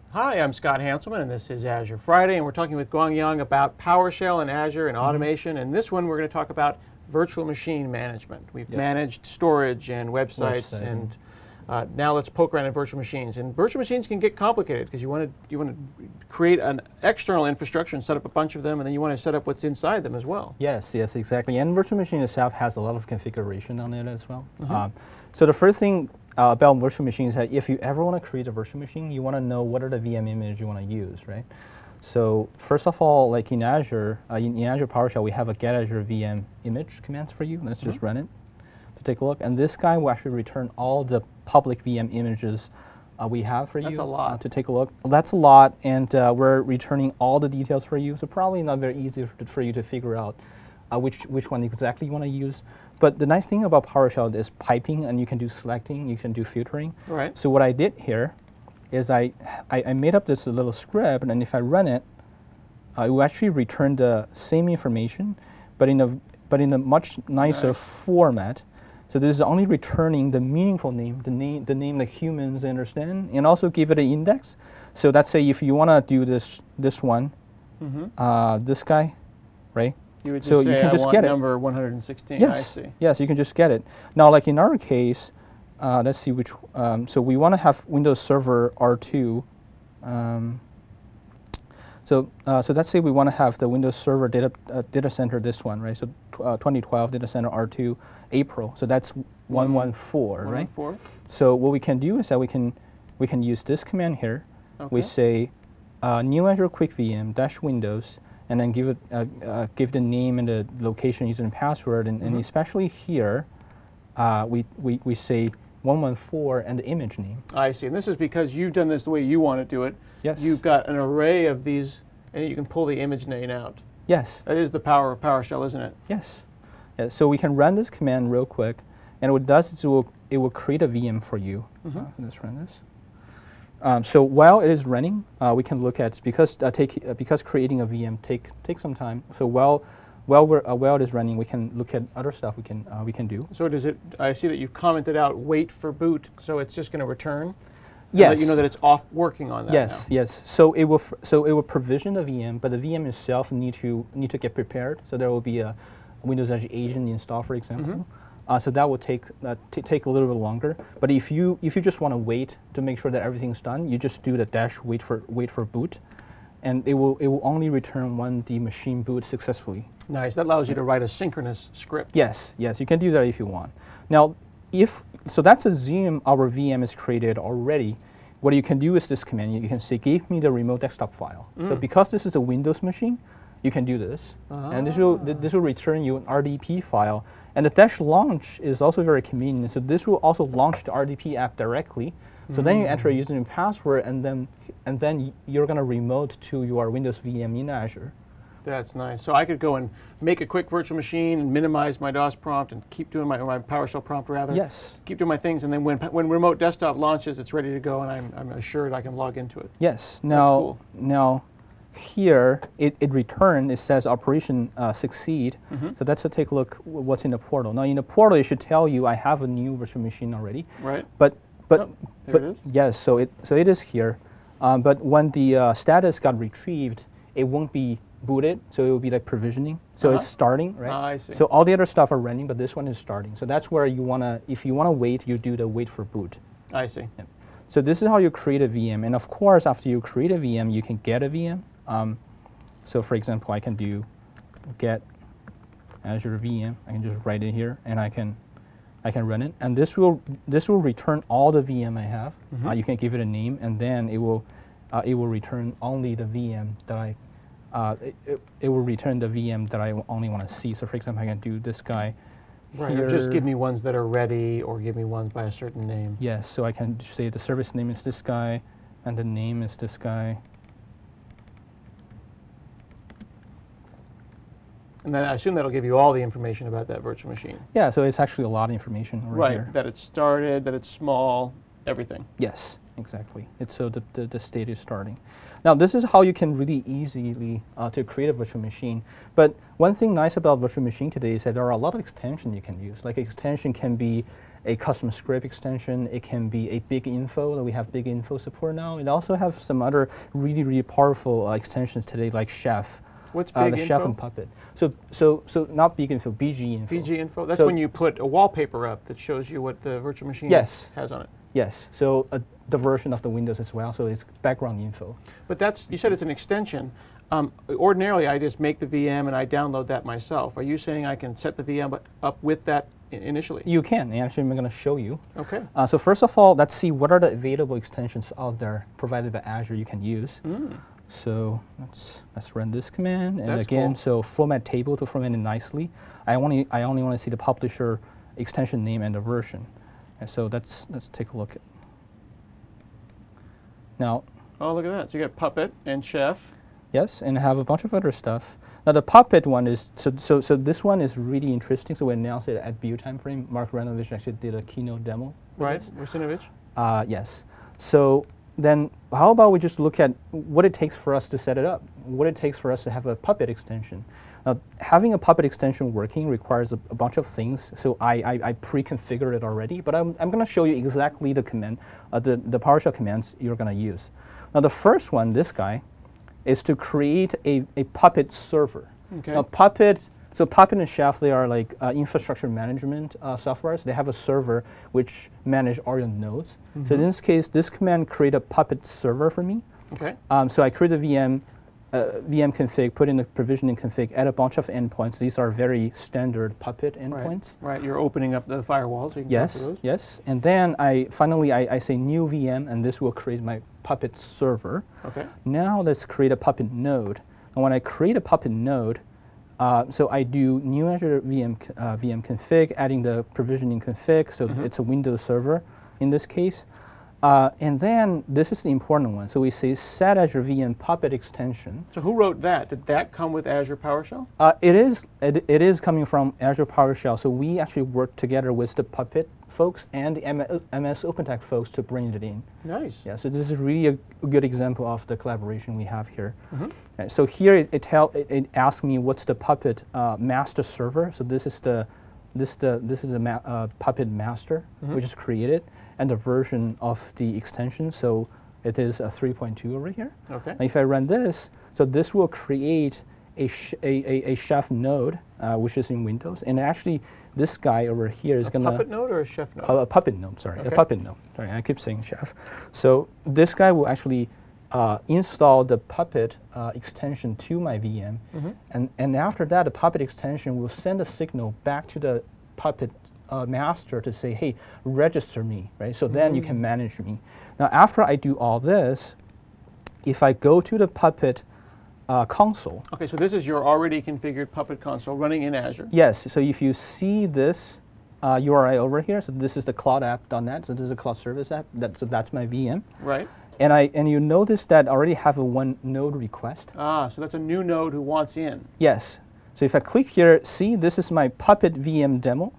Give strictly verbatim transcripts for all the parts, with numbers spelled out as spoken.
Hi, I'm Scott Hanselman, and this is Azure Friday, and we're talking with Guangyang about PowerShell and Azure and automation. And this one, we're going to talk about virtual machine management. We've Yep. managed storage and websites, Website, and uh, now let's poke around at virtual machines. And virtual machines can get complicated because you want to you want to create an external infrastructure and set up a bunch of them, and then you want to set up what's inside them as well. Yes, yes, exactly. And virtual machine itself has a lot of configuration on it as well. Mm-hmm. Um, so the first thing uh, about virtual machines is that if you ever want to create a virtual machine, you want to know what are the V M images you want to use, right? So first of all, like in Azure, uh, in, in Azure PowerShell, we have a get Azure V M image commands for you. Let's mm-hmm. just run it to take a look. And this guy will actually return all the public V M images uh, we have for That's you. That's a lot. Uh, to take a look. That's a lot, and uh, we're returning all the details for you. So probably not very easy for, for you to figure out uh, which which one exactly you want to use. But the nice thing about PowerShell is piping, and you can do selecting, you can do filtering. Right. So what I did here is I, I, I made up this little script, and if I run it, uh, it will actually return the same information, but in a but in a much nicer nice. format. So this is only returning the meaningful name, the name the name that humans understand, and also give it an index. So let's say if you want to do this this one, mm-hmm. uh, this guy, right? You would just so say, you can I just want get number one hundred sixteen. Yes. I see. Yes, you can just get it. Now, like in our case, uh, let's see which. Um, so we want to have Windows Server R two. Um, so uh, so let's say we want to have the Windows Server data uh, data center. This one, right? So uh, twenty twelve data center R two April. So that's one one four, right? one one four. So what we can do is that we can we can use this command here. Okay. We say uh, new Azure Quick V M dash Windows, and then give it uh, uh, give the name and the location, user and password, and, mm-hmm. and especially here, uh, we, we we say one one four and the image name. I see, and this is because you've done this the way you want to do it. Yes. You've got an array of these, and you can pull the image name out. Yes. That is the power of PowerShell, isn't it? Yes. Yeah, so we can run this command real quick, and what it does is it will it will create a V M for you. Mm-hmm. uh, let's run this. Um, so while it is running, uh, we can look at because uh, take uh, because creating a V M take take some time. So while while we're uh, while it is running, we can look at other stuff we can uh, we can do. So does it? I see that you've commented out wait for boot. So it's just going to return. Yes. Let you know that it's off working on that. Yes. Now. Yes. So it will f so it will provision the V M, but the V M itself need to need to get prepared. So there will be a Windows Azure agent installed, for example. Mm-hmm. Uh, so that will take uh, take a little bit longer. But if you if you just want to wait to make sure that everything's done, you just do the dash wait for wait for boot, and it will it will only return when the machine boots successfully. Nice. That allows you to write a synchronous script. Yes. Yes. You can do that if you want. Now, if so, that's assume our V M is created already. What you can do is this command. You can say give me the remote desktop file. Mm. So because this is a Windows machine, you can do this, ah. and this will this will return you an R D P file. And the dash launch is also very convenient. So this will also launch the R D P app directly. So mm. then you enter a username and password, and then and then you're going to remote to your Windows V M in Azure. That's nice. So I could go and make a quick virtual machine and minimize my DOS prompt and keep doing my, my PowerShell prompt rather. Yes. Keep doing my things, and then when when remote desktop launches, it's ready to go, and I'm I'm assured I can log into it. Yes. Now That's cool. now. Here, it, it returned, it says operation uh, succeed. Mm-hmm. So let's uh, take a look what's in the portal. Now in the portal, it should tell you I have a new virtual machine already. Right. But, but, oh, there but it is. Yes, so it, so it is here. Um, but when the uh, status got retrieved, it won't be booted, so it will be like provisioning. So uh-huh. it's starting, right? Ah, I see. So all the other stuff are running, but this one is starting. So that's where you want to, if you want to wait, you do the wait for boot. I see. Yeah. So this is how you create a V M. And of course, after you create a V M, you can get a V M. Um, so for example, I can do get Azure V M. I can just write it here, and I can I can run it. And this will this will return all the V M I have. Mm-hmm. uh, you can give it a name, and then it will uh, it will return only the V M that I uh, it, it, it will return the V M that I only want to see. So for example, I can do this guy. Right, here. or just give me ones that are ready, or give me ones by a certain name. Yes, so I can say the service name is this guy, and the name is this guy. And then I assume that'll give you all the information about that virtual machine. Yeah, so it's actually a lot of information right, right here. That it started, that it's small, everything. Yes, exactly. It's so the, the, the state is starting. Now this is how you can really easily uh, to create a virtual machine. But one thing nice about virtual machine today is that there are a lot of extensions you can use. Like extension can be a custom script extension. It can be a big info, that we have big info support now. It also have some other really, really powerful uh, extensions today, like Chef. What's Uh, Big the Info? Chef and Puppet. So, so, so not Big Info, B G Info. B G Info? That's So- when you put a wallpaper up that shows you what the virtual machine Yes. has on it. Yes, so uh, the version of the Windows as well, so it's background info. But that's, you said it's an extension. Um, ordinarily, I just make the V M and I download that myself. Are you saying I can set the V M up with that i- initially? You can, and actually I'm going to show you. Okay. Uh, so first of all, let's see what are the available extensions out there provided by Azure you can use. Mm. So let's let's run this command, and That's again, cool. so format table to format it nicely. I only I only want to see the publisher extension name and the version, and so let's let's take a look at. Now, Oh, look at that. So you got Puppet and Chef. yes, and have a bunch of other stuff. Now the Puppet one is so so so this one is really interesting. So we announced it at Build Timeframe. Mark Ranovich actually did a keynote demo. with Right, this. Rustinovich? Uh, yes. So then how about we just look at what it takes for us to set it up, what it takes for us to have a Puppet extension. Now, having a Puppet extension working requires a, a bunch of things, so I, I, I pre-configured it already, but I'm, I'm going to show you exactly the command, uh, the, the PowerShell commands you're going to use. Now, the first one, this guy, is to create a, a Puppet server. Okay. Now, Puppet, so Puppet and Chef, they are like uh, infrastructure management uh, softwares. They have a server which manage all your nodes. Mm-hmm. So in this case, this command create a Puppet server for me. Okay. Um, so I create a V M, uh, V M config, put in the provisioning config, add a bunch of endpoints. These are very standard Puppet endpoints. Right. Right. You're opening up the firewall, so you can Yes, talk to those. yes. And then I finally I, I say new V M, and this will create my Puppet server. Okay. Now let's create a Puppet node. And when I create a Puppet node, uh, so I do new Azure V M, uh, V M config, adding the provisioning config, so Mhm. it's a Windows server in this case. Uh, and then this is the important one. So we say set Azure V M Puppet extension. So who wrote that? Did that come with Azure PowerShell? Uh, it is it, it is coming from Azure PowerShell. So we actually work together with the Puppet folks and the M S OpenText folks to bring it in. Nice. Yeah, so this is really a, a good example of the collaboration we have here. Mhm. Okay, so here it, it, tell, it, it asks me what's the Puppet uh, master server. So this is the this the this is the ma uh, Puppet master Mhm. which is created, and the version of the extension. So it is a three point two over here. Okay. Now if I run this, so this will create a sh a, a, a Chef node, uh, which is in Windows, and actually this guy over here is A gonna Puppet node or a Chef node? a, a Puppet node, sorry, Okay. a Puppet node. Sorry, I keep saying Chef. So this guy will actually uh, install the Puppet uh, extension to my V M, Mhm. and, and after that, the Puppet extension will send a signal back to the Puppet uh, master to say, hey, register me, right? So then you can manage me. Now, after I do all this, if I go to the Puppet uh, console, Okay, so this is your already configured Puppet console running in Azure. yes, so if you see this uh, U R I over here, so this is the cloud app dot net, so this is a cloud service app, that, so that's my V M. Right. And, I, and you notice that I already have a one node request. Ah, so that's a new node who wants in. Yes, so if I click here, see this is my Puppet V M demo,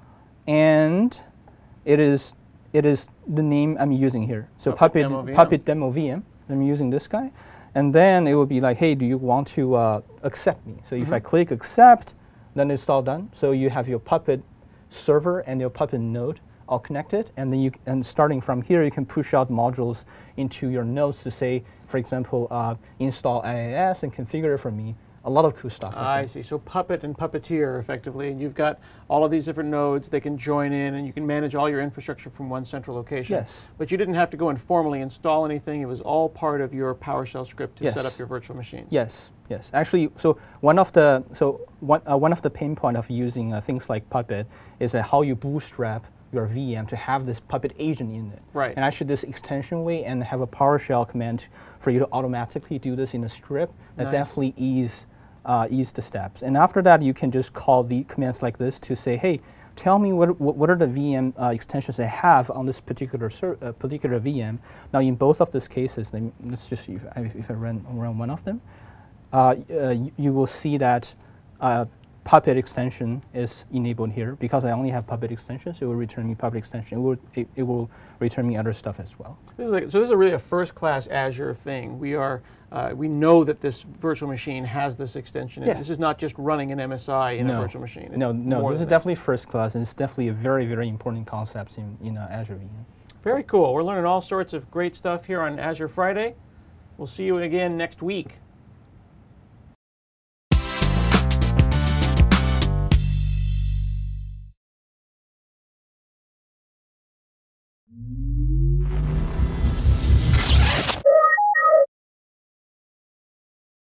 and it is, it is the name I'm using here. So Puppet Puppet, Demo V M. Puppet Demo V M, I'm using this guy. And then it will be like, hey, do you want to uh, accept me? So if I click accept, then it's all done. So you have your Puppet server and your Puppet node all connected, and then you and starting from here, you can push out modules into your nodes to say, for example, uh, install I I S and configure it for me. A lot of cool stuff. like I that. see. So Puppet and Puppeteer, effectively, and you've got all of these different nodes. They can join in, and you can manage all your infrastructure from one central location. Yes. But you didn't have to go and formally install anything. It was all part of your PowerShell script to Yes. set up your virtual machines. Yes, yes. Actually, so one of the so one uh, one of the pain point of using uh, things like Puppet is uh, how you bootstrap your V M to have this Puppet agent in it. Right. And actually, this extension way and have a PowerShell command for you to automatically do this in a script that Nice. definitely ease uh, ease the steps. And after that, you can just call the commands like this to say, hey, tell me what what, what are the V M uh, extensions I have on this particular ser uh, particular V M. Now, in both of these cases, let me, let's just see if I, if I run run one of them. Uh, uh, you, you will see that uh, Puppet extension is enabled here. Because I only have Puppet extensions, it will return me Puppet extension. It will, it, it will return me other stuff as well. This is like, so this is really a first-class Azure thing. We are, uh, we know that this virtual machine has this extension. Yeah. This is not just running an M S I in no. a virtual machine. It's no, no, more this than is that. definitely first class, and it's definitely a very, very important concept in, in uh, Azure V M. Very cool. We're learning all sorts of great stuff here on Azure Friday. We'll see you again next week. Mm-hmm.